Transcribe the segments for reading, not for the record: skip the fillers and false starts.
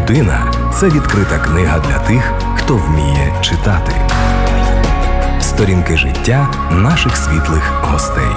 Людина – це відкрита книга для тих, хто вміє читати. Сторінки життя наших світлих гостей.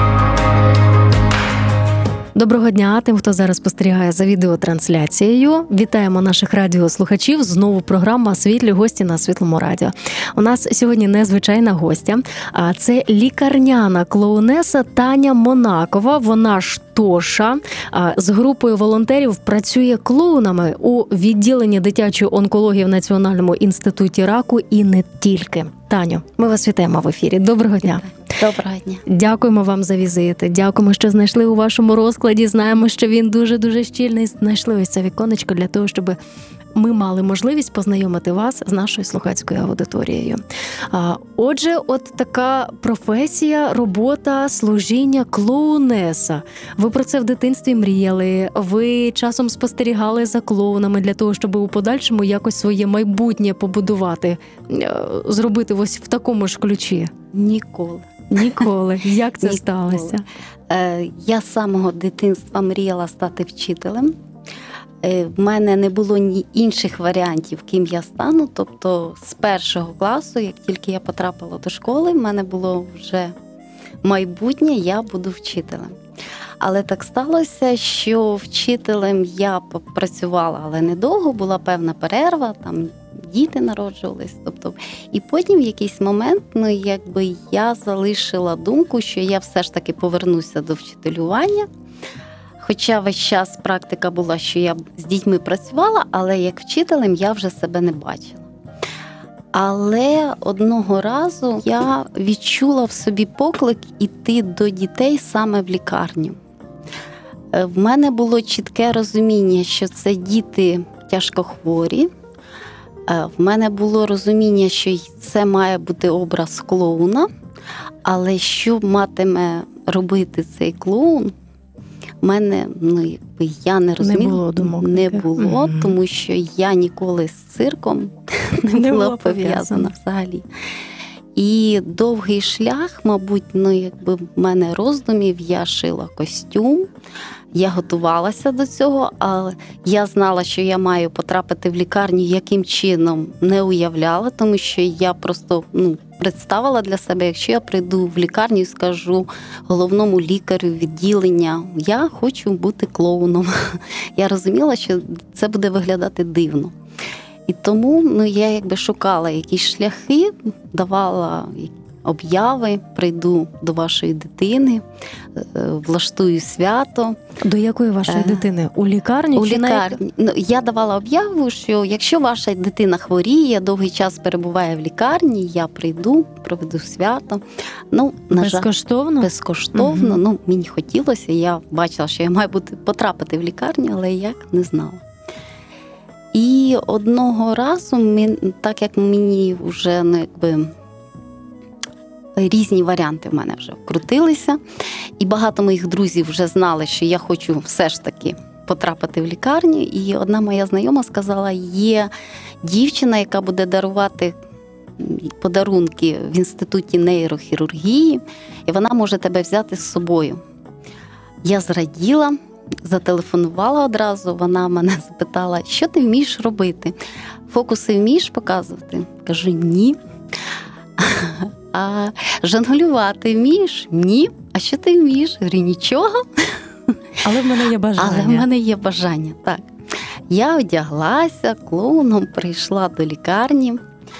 Доброго дня тим, хто зараз спостерігає за відеотрансляцією. Вітаємо наших радіослухачів. Знову програма «Світлі гості» на Світлому радіо. У нас сьогодні незвичайна гостя, а це лікарняна клоунеса Таня Монакова. Вона ж Тоша. З групою волонтерів працює клоунами у відділенні дитячої онкології в Національному інституті раку і не тільки. Таню, ми вас вітаємо в ефірі. Доброго дня. Доброго дня. Дякуємо вам за візити. Дякуємо, що знайшли у вашому розкладі. Знаємо, що він дуже-дуже щільний. Знайшли ось це віконечко для того, щоб ми мали можливість познайомити вас з нашою слухацькою аудиторією. Отже, от така професія, робота, служіння клоунеса. Ви про це в дитинстві мріяли, ви часом спостерігали за клоунами для того, щоб у подальшому якось своє майбутнє побудувати, зробити ось в такому ж ключі? Ніколи. Як це сталося? Я з самого дитинства мріяла стати вчителем. В мене не було ні інших варіантів, ким я стану. Тобто з першого класу, як тільки я потрапила до школи, в мене було вже майбутнє, я буду вчителем. Але так сталося, що вчителем я працювала, але недовго, була певна перерва, там діти народжувались. Тобто, і потім в якийсь момент, я залишила думку, що я все ж таки повернуся до вчителювання. Хоча весь час практика була, що я з дітьми працювала, але як вчителем я вже себе не бачила. Але одного разу я відчула в собі поклик іти до дітей саме в лікарню. В мене було чітке розуміння, що це діти тяжкохворі. В мене було розуміння, що це має бути образ клоуна, але що матиме робити цей клоун, в мене, я не розуміла. Не було думок. Не було, тому що я ніколи з цирком не була пов'язана взагалі. І довгий шлях, мабуть, в мене роздумів, я шила костюм, я готувалася до цього, але я знала, що я маю потрапити в лікарню, яким чином не уявляла, тому що я просто представила для себе, якщо я прийду в лікарню і скажу головному лікарю відділення, я хочу бути клоуном. Я розуміла, що це буде виглядати дивно. І тому я шукала якісь шляхи, давала обяви, прийду до вашої дитини, влаштую свято. До якої вашої дитини? У лікарні? У лікарні. Я давала об'яву, що якщо ваша дитина хворіє, довгий час перебуває в лікарні, я прийду, проведу свято. Безкоштовно? Безкоштовно. Угу. Мені хотілося, я бачила, що я маю потрапити в лікарню, але як не знала. І одного разу, так як мені вже різні варіанти в мене вже вкрутилися, і багато моїх друзів вже знали, що я хочу все ж таки потрапити в лікарню. І одна моя знайома сказала, є дівчина, яка буде дарувати подарунки в інституті нейрохірургії, і вона може тебе взяти з собою. Я зраділа, зателефонувала одразу, вона мене запитала, що ти вмієш робити? Фокуси вмієш показувати? Кажу, ні. А жонглювати вмієш? Ні. А що ти вмієш? Говорю, нічого. Але в мене є бажання. Так. Я одяглася, клоуном прийшла до лікарні.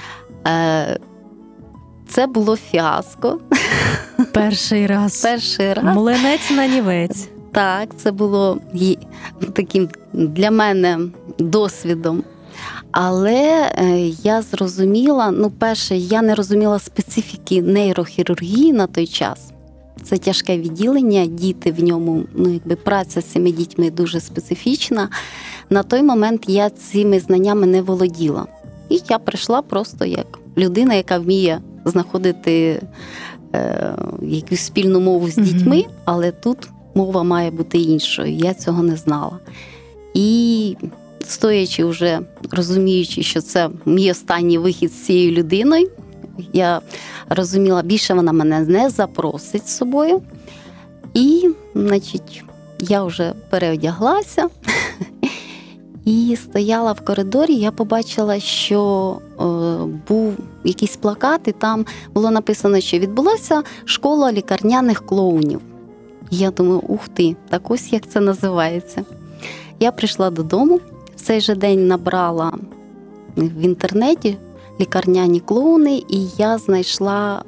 Це було фіаско. Перший раз. Млинець на нівець. Так, це було таким для мене досвідом. Але я зрозуміла, перше, я не розуміла специфіки нейрохірургії на той час. Це тяжке відділення, діти в ньому, праця з цими дітьми дуже специфічна. На той момент я цими знаннями не володіла. І я прийшла просто як людина, яка вміє знаходити якусь спільну мову з дітьми, але тут мова має бути іншою. Я цього не знала. І стоячи вже, розуміючи, що це мій останній вихід з цією людиною, я розуміла, більше вона мене не запросить з собою. І, я вже переодяглася І стояла в коридорі, я побачила, що був якийсь плакат, і там було написано, що відбулася школа лікарняних клоунів. І я думаю, ух ти, так ось як це називається. Я прийшла додому, в цей же день набрала в інтернеті лікарняні клоуни, і я знайшла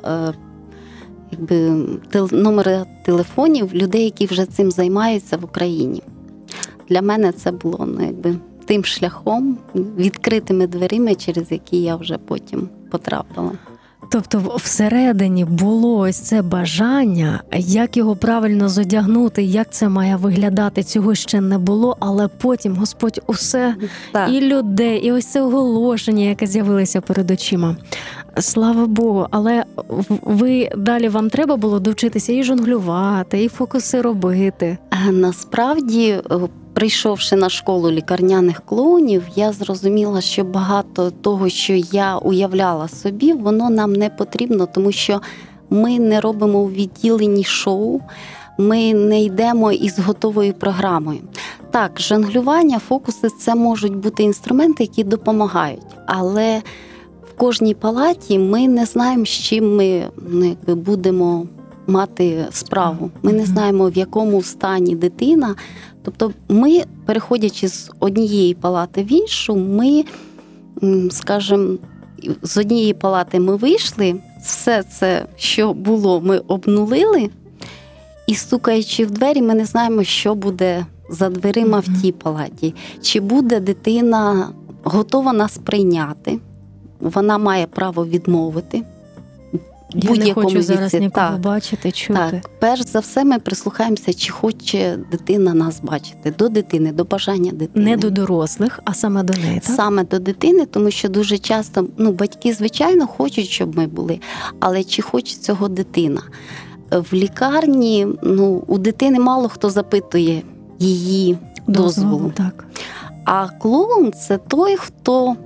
номери телефонів людей, які вже цим займаються в Україні. Для мене це було тим шляхом, відкритими дверима, через які я вже потім потрапила. Тобто всередині було ось це бажання, як його правильно зодягнути, як це має виглядати, цього ще не було, але потім Господь усе, так. І людей, і ось це оголошення, яке з'явилося перед очима. Слава Богу, але ви далі вам треба було довчитися і жонглювати, і фокуси робити? Насправді, прийшовши на школу лікарняних клоунів, я зрозуміла, що багато того, що я уявляла собі, воно нам не потрібно, тому що ми не робимо у відділенні шоу, ми не йдемо із готовою програмою. Так, жонглювання, фокуси – це можуть бути інструменти, які допомагають, але в кожній палаті ми не знаємо, з чим ми будемо мати справу. Ми не знаємо, в якому стані дитина. Тобто ми, переходячи з однієї палати в іншу, ми, скажімо, з однієї палати ми вийшли, все це, що було, ми обнулили, і стукаючи в двері, ми не знаємо, що буде за дверима в тій палаті. Чи буде дитина готова нас прийняти, вона має право відмовити. Я не хочу зараз нікого бачити, чути. Так, перш за все ми прислухаємося, чи хоче дитина нас бачити. До дитини, до бажання дитини. Не до дорослих, а саме до неї, так? Саме до дитини, тому що дуже часто, батьки, звичайно, хочуть, щоб ми були, але чи хоче цього дитина? В лікарні, у дитини мало хто запитує її дозволу. Так. А клоун – це той, хто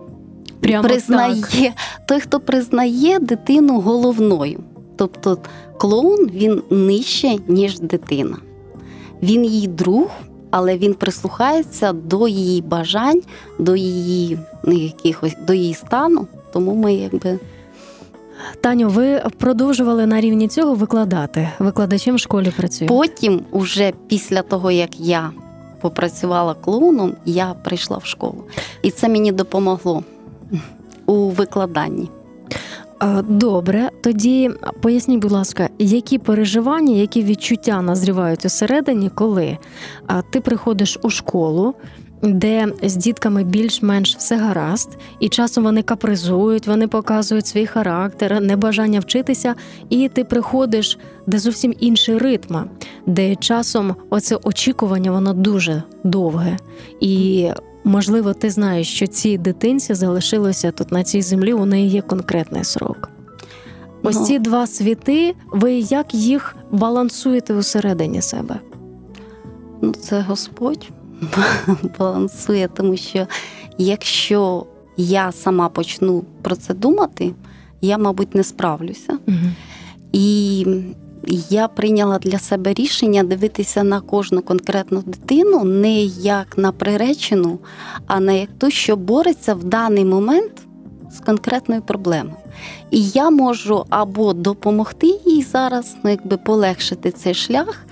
хто признає дитину головною. Тобто клоун, він нижче, ніж дитина. Він її друг, але він прислухається до її бажань, до її стану. Тому ми Таню, ви продовжували на рівні цього викладати? Викладачем в школі працюєте? Потім, уже після того, як я попрацювала клоуном, я прийшла в школу. І це мені допомогло у викладанні. Добре, тоді поясніть, будь ласка, які переживання, які відчуття назрівають усередині, коли ти приходиш у школу, де з дітками більш-менш все гаразд, і часом вони капризують, вони показують свій характер, небажання вчитися, і ти приходиш, де зовсім інший ритм, де часом оце очікування, воно дуже довге. І можливо, ти знаєш, що цій дитинці залишилося тут на цій землі, у неї є конкретний срок. Ось ці два світи, ви як їх балансуєте усередині себе? Це Господь балансує, тому що якщо я сама почну про це думати, я, мабуть, не справлюся. Угу. І я прийняла для себе рішення дивитися на кожну конкретну дитину не як на приречену, а на як ту, що бореться в даний момент з конкретною проблемою. І я можу або допомогти їй зараз, полегшити цей шлях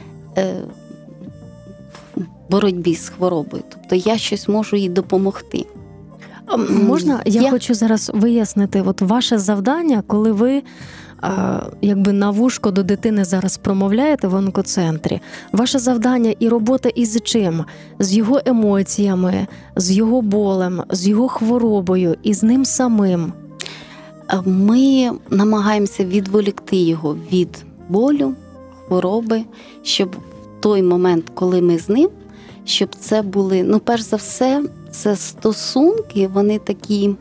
в боротьбі з хворобою. Тобто я щось можу їй допомогти. Можна? Я хочу зараз вияснити, ваше завдання, коли ви на вушко до дитини зараз промовляєте в онкоцентрі. Ваше завдання і робота із чим? З його емоціями, з його болем, з його хворобою і з ним самим. Ми намагаємося відволікти його від болю, хвороби, щоб в той момент, коли ми з ним, щоб це були, перш за все, це стосунки, вони такі,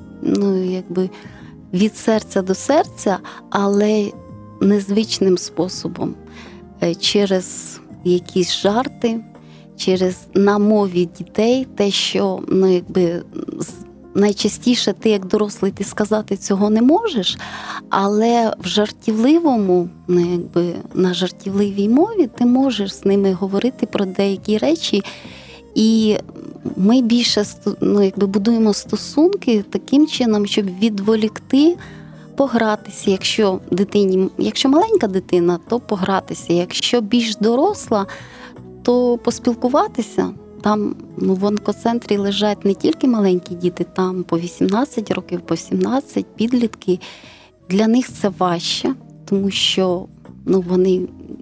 від серця до серця, але незвичним способом. Через якісь жарти, на мові дітей, те, що, найчастіше ти, як дорослий, ти сказати цього не можеш, але в жартівливому, на жартівливій мові ти можеш з ними говорити про деякі речі, і ми більше будуємо стосунки таким чином, щоб відволікти, погратися. Якщо маленька дитина, то погратися. Якщо більш доросла, то поспілкуватися. Там в онкоцентрі лежать не тільки маленькі діти, там по 18 років, по 17, підлітки. Для них це важче, тому що вони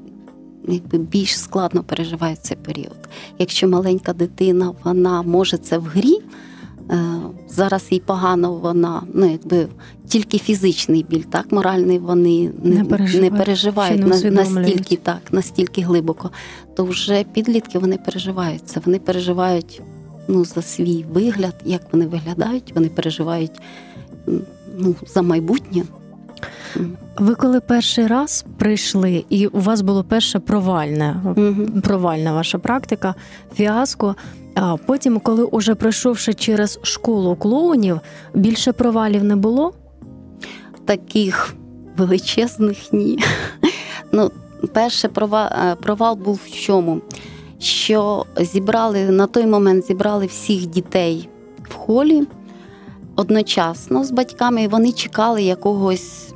більш складно переживають цей період. Якщо маленька дитина, вона може це в грі, зараз їй погано, вона тільки фізичний біль, так, моральний вони не переживають настільки глибоко. То вже підлітки, вони переживають це. Вони переживають за свій вигляд, як вони виглядають, вони переживають за майбутнє. Ви коли перший раз прийшли, і у вас було перше провальна ваша практика, фіаско, а потім, коли уже пройшовши через школу клоунів, більше провалів не було? Таких величезних ні. Перший провал був в чому? Що на той момент зібрали всіх дітей в холі одночасно з батьками, і вони чекали якогось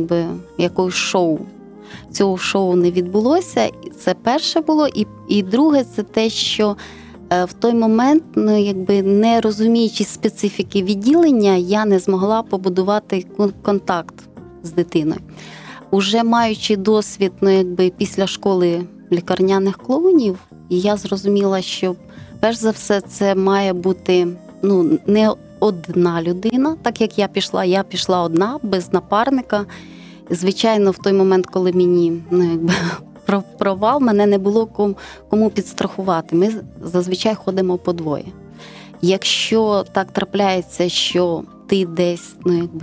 шоу. Цього шоу не відбулося. Це перше було. І друге, це те, що в той момент, не розуміючи специфіки відділення, я не змогла побудувати контакт з дитиною. Уже маючи досвід, після школи лікарняних клоунів, я зрозуміла, що перш за все це має бути не одна людина, так як я пішла одна, без напарника. Звичайно, в той момент, коли мені провал, мене не було кому підстрахувати. Ми зазвичай ходимо по двоє. Якщо так трапляється, що ти десь,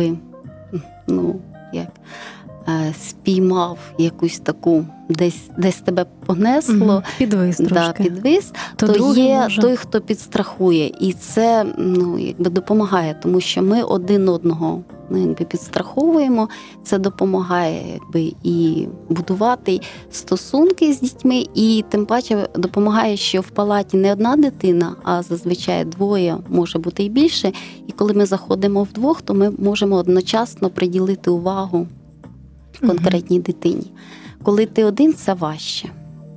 спіймав якусь таку, десь тебе понесло, підвис трошки. То є той, хто підстрахує. І це допомагає, тому що ми один одного підстраховуємо. Це допомагає і будувати стосунки з дітьми, і тим паче допомагає, що в палаті не одна дитина, а зазвичай двоє, може бути і більше. І коли ми заходимо вдвох, то ми можемо одночасно приділити увагу конкретній дитині. Коли ти один, це важче.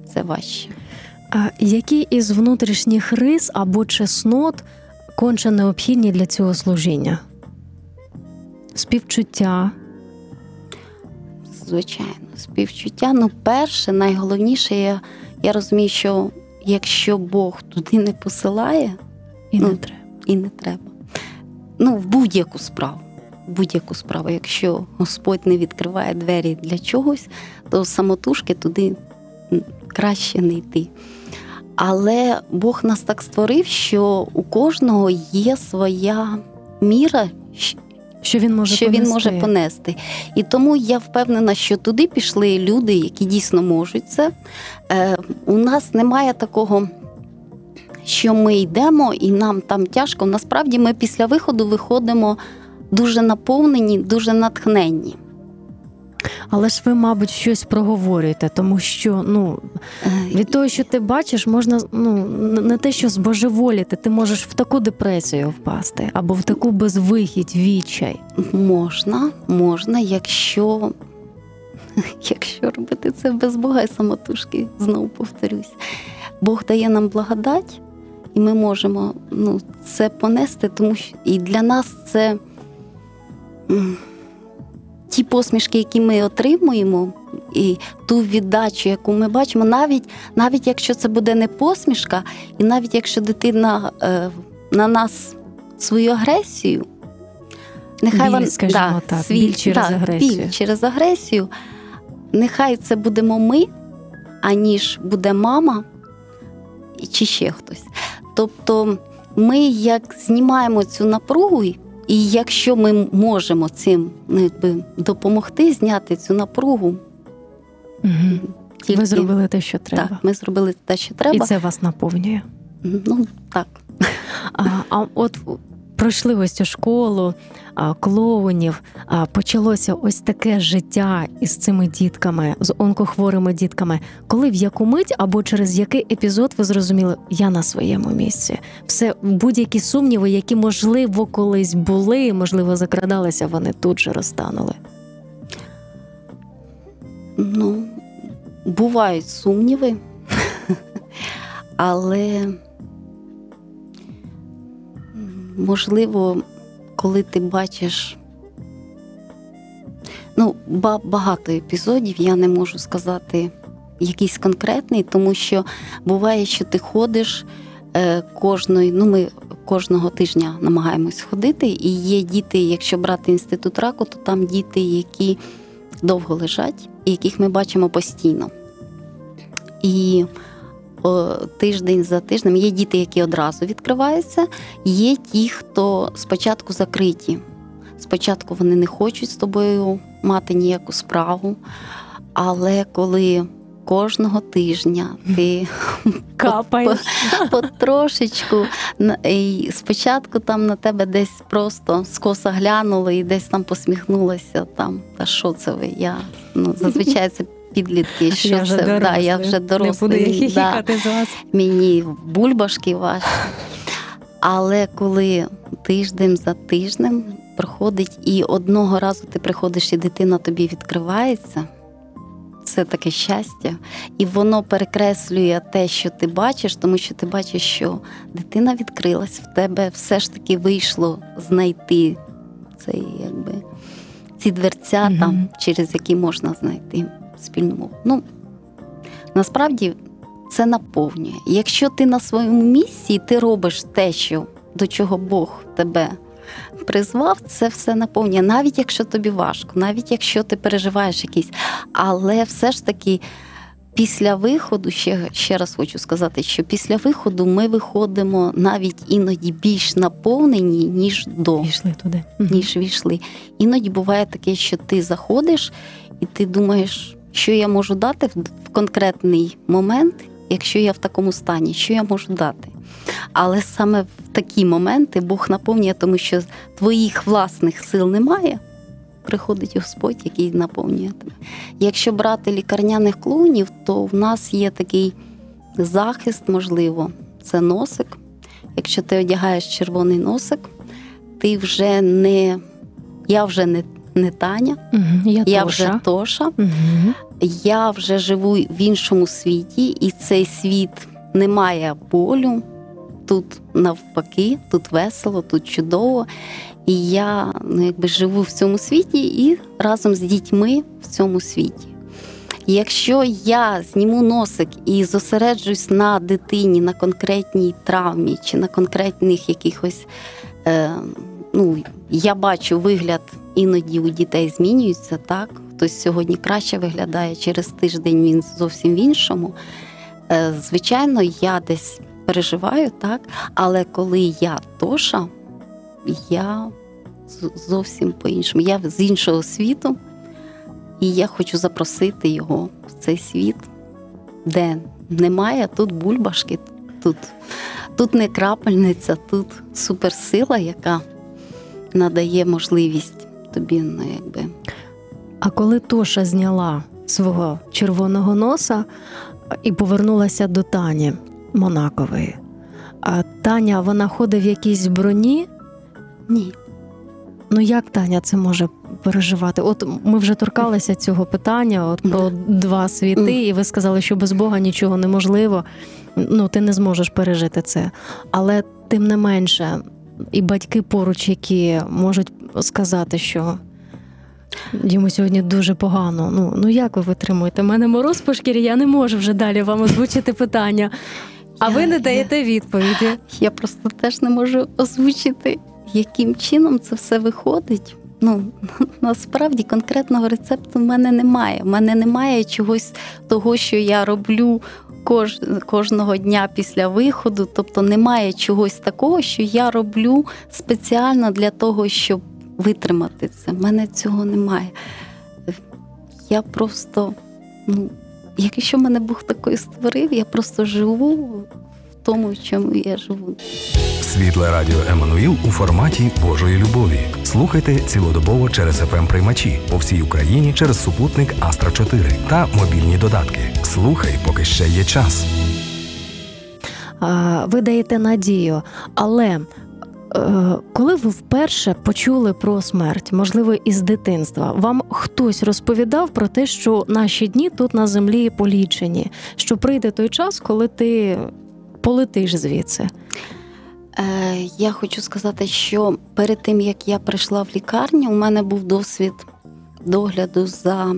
А які із внутрішніх рис або чеснот конче необхідні для цього служіння? Співчуття? Звичайно, співчуття. Перше, найголовніше, я розумію, що якщо Бог туди не посилає, і не треба. В будь-яку справу. Якщо Господь не відкриває двері для чогось, то самотужки туди краще не йти. Але Бог нас так створив, що у кожного є своя міра, що він може понести. І тому я впевнена, що туди пішли люди, які дійсно можуть це. У нас немає такого, що ми йдемо і нам там тяжко. Насправді ми після виходу виходимо дуже наповнені, дуже натхненні. Але ж ви, мабуть, щось проговорюєте, тому що від того, що ти бачиш, можна не те, що збожеволіти, ти можеш в таку депресію впасти, або в таку безвихідь, відчай. Можна, якщо робити це без Бога і самотужки, знову повторюсь. Бог дає нам благодать, і ми можемо це понести, тому що і для нас це ті посмішки, які ми отримуємо, і ту віддачу, яку ми бачимо, навіть якщо це буде не посмішка, і навіть якщо дитина на нас свою агресію, біль через агресію, нехай це будемо ми, аніж буде мама чи ще хтось. Тобто ми як знімаємо цю напругу, і якщо ми можемо цим допомогти зняти цю напругу. Ви зробили те, що треба. Так, ми зробили те, що треба. І це вас наповнює. Так. А от пройшли ось цю школу клоунів, почалося ось таке життя із цими дітками, з онкохворими дітками. Коли, в яку мить або через який епізод ви зрозуміли, я на своєму місці? Все, будь-які сумніви, які, можливо, колись були, можливо, закрадалися, вони тут же розтанули. Ну, бувають сумніви, але, можливо, коли ти бачиш, багато епізодів, я не можу сказати якийсь конкретний, тому що буває, що ти ходиш ми кожного тижня намагаємось ходити, і є діти, якщо брати інститут раку, то там діти, які довго лежать, і яких ми бачимо постійно. І тиждень за тижнем є діти, які одразу відкриваються, є ті, хто спочатку закриті. Спочатку вони не хочуть з тобою мати ніяку справу, але коли кожного тижня ти капаєш потрошечку, і спочатку там на тебе десь просто скоса глянули і десь там посміхнулася, та що це ви? Зазвичай це підлітки, що я вже це? Я вже дорослий. Не буду я хіхікати з вас. Мені бульбашки ваші. Але коли тиждень за тижнем проходить, і одного разу ти приходиш, і дитина тобі відкривається, це таке щастя. І воно перекреслює те, що ти бачиш, тому що ти бачиш, що дитина відкрилась, в тебе все ж таки вийшло знайти ці дверцята, через які можна знайти спільну мову. Насправді це наповнює. Якщо ти на своєму місці, ти робиш те, до чого Бог тебе призвав, це все наповнює. Навіть якщо тобі важко, навіть якщо ти переживаєш якісь. Але все ж таки після виходу, ще раз хочу сказати, що після виходу ми виходимо навіть іноді більш наповнені, ніж Війшли туди. Ніж війшли. Іноді буває таке, що ти заходиш і ти думаєш, що я можу дати в конкретний момент, якщо я в такому стані, що я можу дати. Але саме в такі моменти Бог наповнює, тому що твоїх власних сил немає, приходить Господь, який наповнює тебе. Якщо брати лікарняних клоунів, то в нас є такий захист, можливо, це носик. Якщо ти одягаєш червоний носик, ти вже я вже не Таня, я вже Тоша, я вже живу в іншому світі, і цей світ не має болю, тут навпаки, тут весело, тут чудово. І я живу в цьому світі і разом з дітьми в цьому світі. Якщо я зніму носик і зосереджусь на дитині, на конкретній травмі чи на конкретних якихось, я бачу вигляд, іноді у дітей змінюється, так? Хтось сьогодні краще виглядає, через тиждень він зовсім в іншому. Звичайно, я десь переживаю, так? Але коли я Тоша, я зовсім по-іншому. Я з іншого світу, і я хочу запросити його в цей світ, де немає тут бульбашки, тут не крапельниця, тут суперсила, яка надає можливість тобі, А коли Тоша зняла свого червоного носа і повернулася до Тані Монакової, а Таня, вона ходить в якійсь броні? Ні. Як Таня це може переживати? От ми вже торкалися цього питання, про два світи, і ви сказали, що без Бога нічого неможливо. Ти не зможеш пережити це. Але тим не менше, і батьки поруч, які можуть сказати, що йому сьогодні дуже погано. Як ви витримуєте? У мене мороз по шкірі, я не можу вже далі вам озвучити питання. А ви не даєте відповіді. Я просто теж не можу озвучити, яким чином це все виходить. Насправді конкретного рецепту в мене немає. В мене немає чогось того, що я роблю кожного дня після виходу. Тобто немає чогось такого, що я роблю спеціально для того, щоб витримати це. В мене цього немає. Я просто, якщо мене Бог такою створив, я просто живу в тому, в чому я живу. Світле радіо Еммануїл у форматі Божої любові. Слухайте цілодобово через FM-приймачі по всій Україні через супутник Астра 4 та мобільні додатки. Слухай, поки ще є час. Ви даєте надію, але коли ви вперше почули про смерть, можливо, із дитинства, вам хтось розповідав про те, що наші дні тут на землі полічені, що прийде той час, коли ти полетиш звідси? Я хочу сказати, що перед тим, як я прийшла в лікарню, у мене був досвід догляду за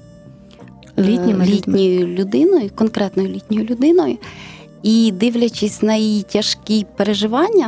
літньою людиною, конкретною літньою людиною. І дивлячись на її тяжкі переживання,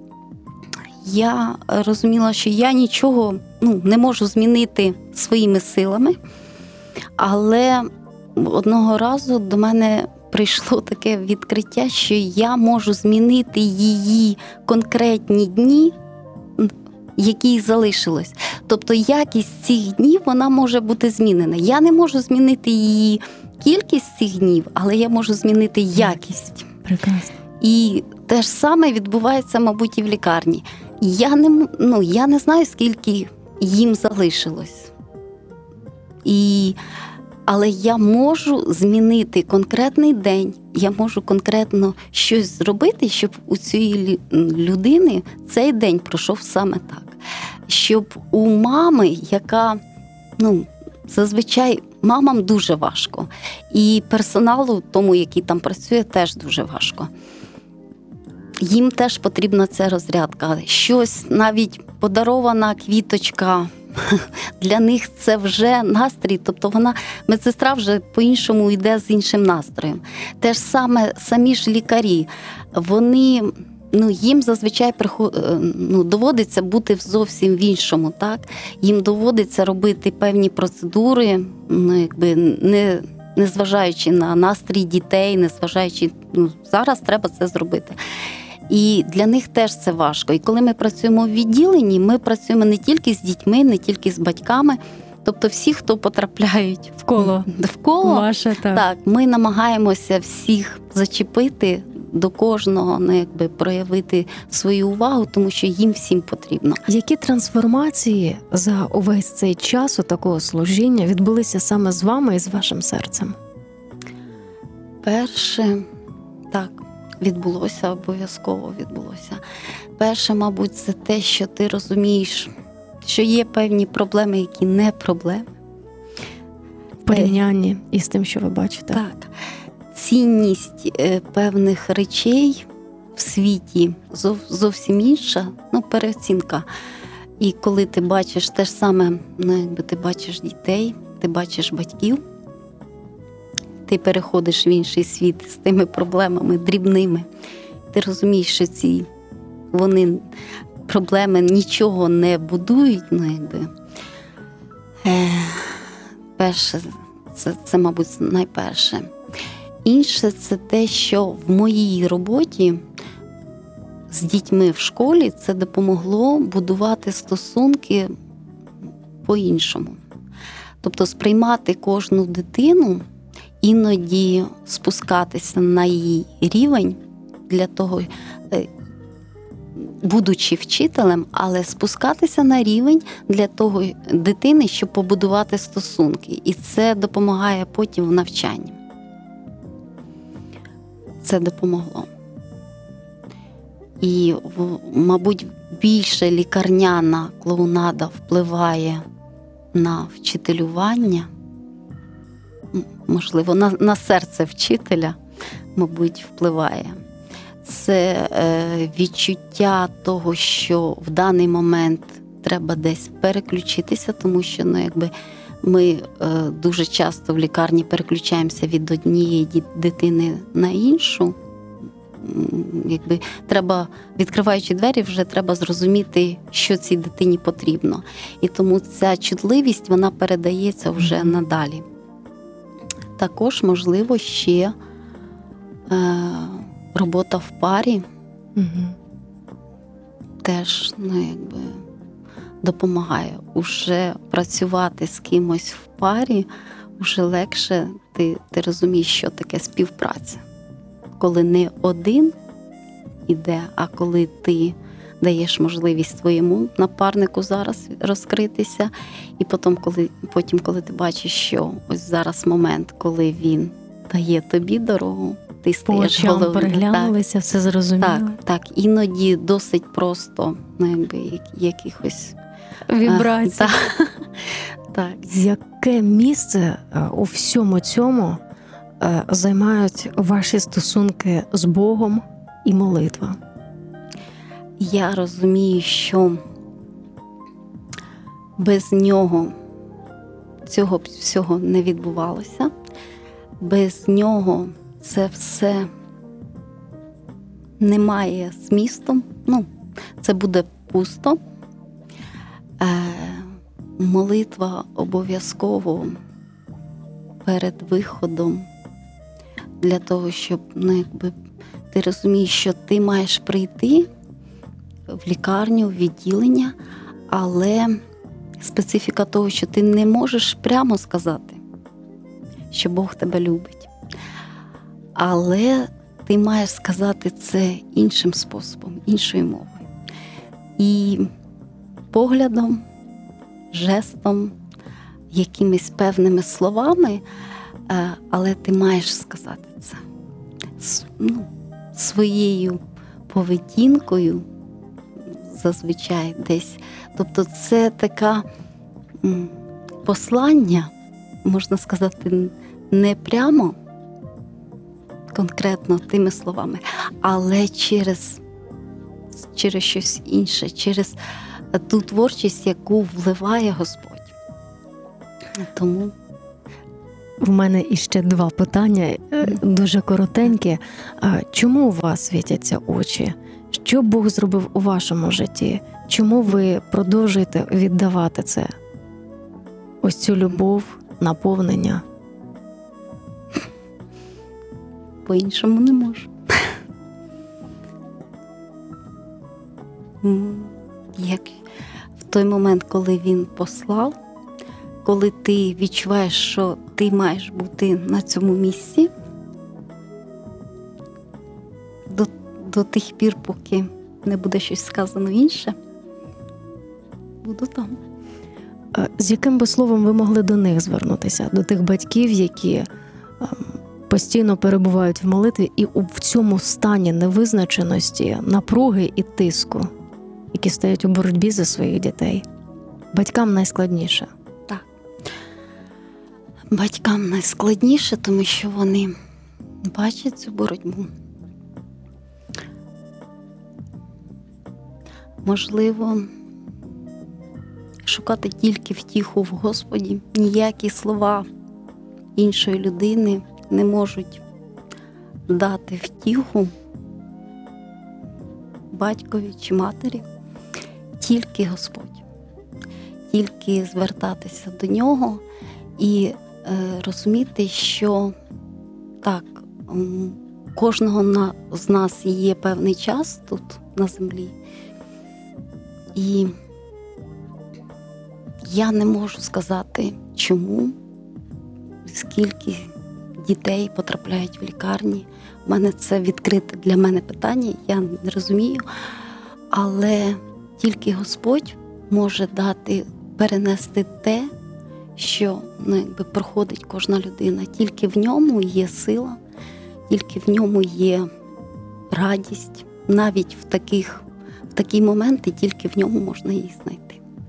я розуміла, що я нічого не можу змінити своїми силами. Але одного разу до мене прийшло таке відкриття, що я можу змінити її конкретні дні, які залишились. Тобто якість цих днів, вона може бути змінена. Я не можу змінити її кількість цих днів, але я можу змінити якість. Прекрасно. І те ж саме відбувається, мабуть, і в лікарні. Я не знаю, скільки їм залишилось. Але я можу змінити конкретний день, я можу конкретно щось зробити, щоб у цієї людини цей день пройшов саме так. Щоб у мами, яка, зазвичай мамам дуже важко. І персоналу, тому, який там працює, теж дуже важко. Їм теж потрібна ця розрядка. Щось, навіть подарована квіточка, для них це вже настрій, тобто медсестра вже по-іншому йде з іншим настроєм. Те ж саме самі ж лікарі, вони, їм зазвичай доводиться бути зовсім в іншому, так? Їм доводиться робити певні процедури, не зважаючи на настрій дітей, не зважаючи, зараз треба це зробити. І для них теж це важко. І коли ми працюємо в відділенні, ми працюємо не тільки з дітьми, не тільки з батьками, тобто всі, хто потрапляють вколо ваше, так, ми намагаємося всіх зачепити, до кожного проявити свою увагу, тому що їм всім потрібно. Які трансформації за увесь цей час у такого служіння відбулися саме з вами і з вашим серцем? Перше, так, обов'язково відбулося. Перше, мабуть, це те, що ти розумієш, що є певні проблеми, які не проблеми. В порівнянні із тим, що ви бачите. Так. Цінність певних речей в світі зовсім інша, переоцінка. І коли ти бачиш те ж саме, ти бачиш дітей, ти бачиш батьків, ти переходиш в інший світ з тими проблемами дрібними. Ти розумієш, що вони проблеми нічого не будують, перше, це, мабуть, найперше. Інше – це те, що в моїй роботі з дітьми в школі це допомогло будувати стосунки по-іншому. Тобто сприймати кожну дитину, іноді спускатися на її рівень для того, будучи вчителем, але спускатися на рівень для того дитини, щоб побудувати стосунки. І це допомагає потім в навчанні. Це допомогло. І, мабуть, більше лікарняна клоунада впливає на вчителювання, можливо, на серце вчителя, мабуть, впливає. Це відчуття того, що в даний момент треба десь переключитися, тому що, ми дуже часто в лікарні переключаємося від однієї дитини на іншу. Треба, відкриваючи двері, вже треба зрозуміти, що цій дитині потрібно. І тому ця чутливість, вона передається вже надалі. Також, можливо, ще робота в парі теж, допомагає. Уже працювати з кимось в парі, вже легше, ти розумієш, що таке співпраця. Коли не один іде, а коли ти даєш можливість своєму напарнику зараз розкритися, і потім, коли ти бачиш, що ось зараз момент, коли він дає тобі дорогу, ти стаєш по очам головним. переглянулися, все зрозуміло. Так, іноді досить просто, якихось Вібрації. Так. Яке місце у всьому цьому займають ваші стосунки з Богом і молитва? Я розумію, що без нього цього всього не відбувалося. Без нього це все не має змісту. Це буде пусто. Молитва обов'язково перед виходом для того, щоб ти розумієш, що ти маєш прийти в лікарню, в відділення, але специфіка того, що ти не можеш прямо сказати, що Бог тебе любить. Але ти маєш сказати це іншим способом, іншою мовою. І поглядом, жестом, якимись певними словами, але ти маєш сказати це своєю поведінкою, зазвичай десь. Тобто це таке послання, можна сказати, не прямо, конкретно тими словами, але через щось інше, через ту творчість, яку вливає Господь. Тому в мене іще 2 питання, дуже коротенькі. Чому у вас світяться очі? Що Бог зробив у вашому житті? Чому ви продовжуєте віддавати це? Ось цю любов, наповнення? По-іншому не можу. Як в той момент, коли він послав, коли ти відчуваєш, що ти маєш бути на цьому місці, до тих пір, поки не буде щось сказано інше, буду там. З яким би словом ви могли до них звернутися? До тих батьків, які постійно перебувають в молитві і в цьому стані невизначеності, напруги і тиску, які стоять у боротьбі за своїх дітей. Батькам найскладніше. Так. Батькам найскладніше, тому що вони бачать цю боротьбу. Можливо, шукати тільки втіху в Господі. Ніякі слова іншої людини не можуть дати втіху батькові чи матері. Тільки Господь. Тільки звертатися до нього і розуміти, що так, кожного з нас є певний час тут на землі. І я не можу сказати, чому, скільки дітей потрапляють в лікарні. У мене це відкрите для мене питання, я не розумію. Але тільки Господь може перенести те, що проходить кожна людина. Тільки в ньому є сила, тільки в ньому є радість. Навіть в такі моменти тільки в ньому можна її знайти.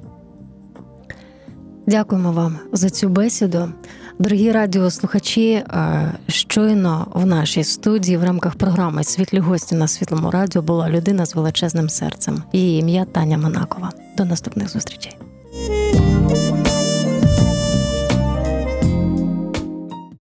Дякуємо вам за цю бесіду. Дорогі радіослухачі, щойно в нашій студії в рамках програми «Світлі гості» на Світлому радіо була людина з величезним серцем. Її ім'я Таня Манакова. До наступних зустрічей.